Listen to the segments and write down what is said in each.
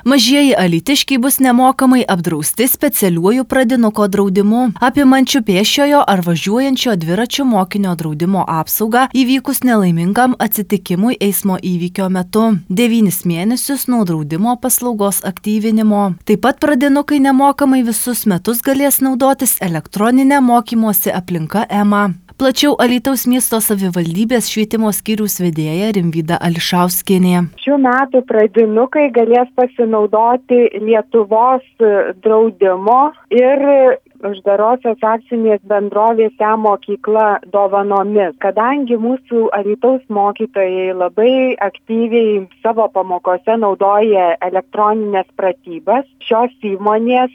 Mažieji alytiškiai bus nemokamai apdrausti specialiuoju pradinuko draudimu, apimančiu pėsčiojo ar važiuojančio dviračiu mokinio draudimo apsaugą įvykus nelaimingam atsitikimui eismo įvykio metu, 9 mėnesius nuo draudimo paslaugos aktyvinimo. Taip pat pradinukai nemokamai visus metus galės naudotis elektroninė mokymosi aplinka EMA. Plačiau Alytaus miesto savivaldybės švietimo skyriaus vedėja Rimvyda Ališauskienė. Šių metų pradinukai galės pasinaudoti Lietuvos draudimo ir uždarosios akcinės bendrovės e-mokykla dovanomis. Kadangi mūsų Alytaus mokytojai labai aktyviai savo pamokose naudoja elektroninės pratybas, šios įmonės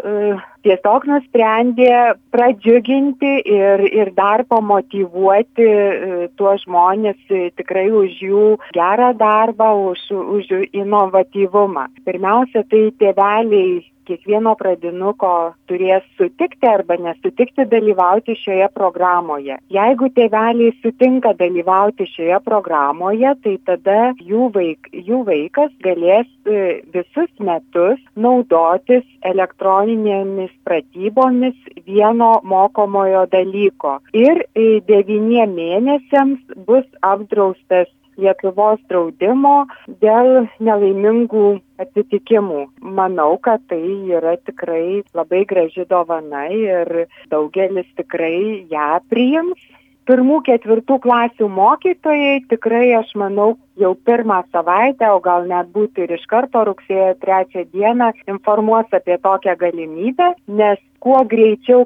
tiesiog nusprendė pradžiuginti ir dar pamotyvuoti tuos žmonės tikrai už jų gerą darbą, už jų inovatyvumą. Pirmiausia, tai tėveliai kiekvieno pradinuko turės sutikti arba nesutikti dalyvauti šioje programoje. Jeigu tėveliai sutinka dalyvauti šioje programoje, tai tada jų vaikas galės visus metus naudotis elektroninėmis pratybomis vieno mokomojo dalyko. Ir 9 mėnesiams bus apdraustas Lietuvos draudimo dėl nelaimingų atsitikimų. Manau, kad tai yra tikrai labai graži dovana ir daugelis tikrai ją priims. 1-4 klasių mokytojai tikrai, aš manau, jau pirmą savaitę, o gal net būtų ir iš karto rugsėjo 3 dieną informuos apie tokią galimybę, nes kuo greičiau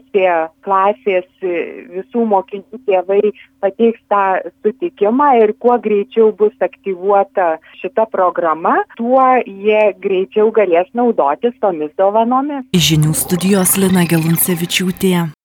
klasės visų mokinių tėvai pateiks tą sutikimą ir kuo greičiau bus aktyvuota šita programa, tuo jie greičiau galės naudotis tomis dovanomis. Iš žinių studijos Lina Geluncevičiūtė.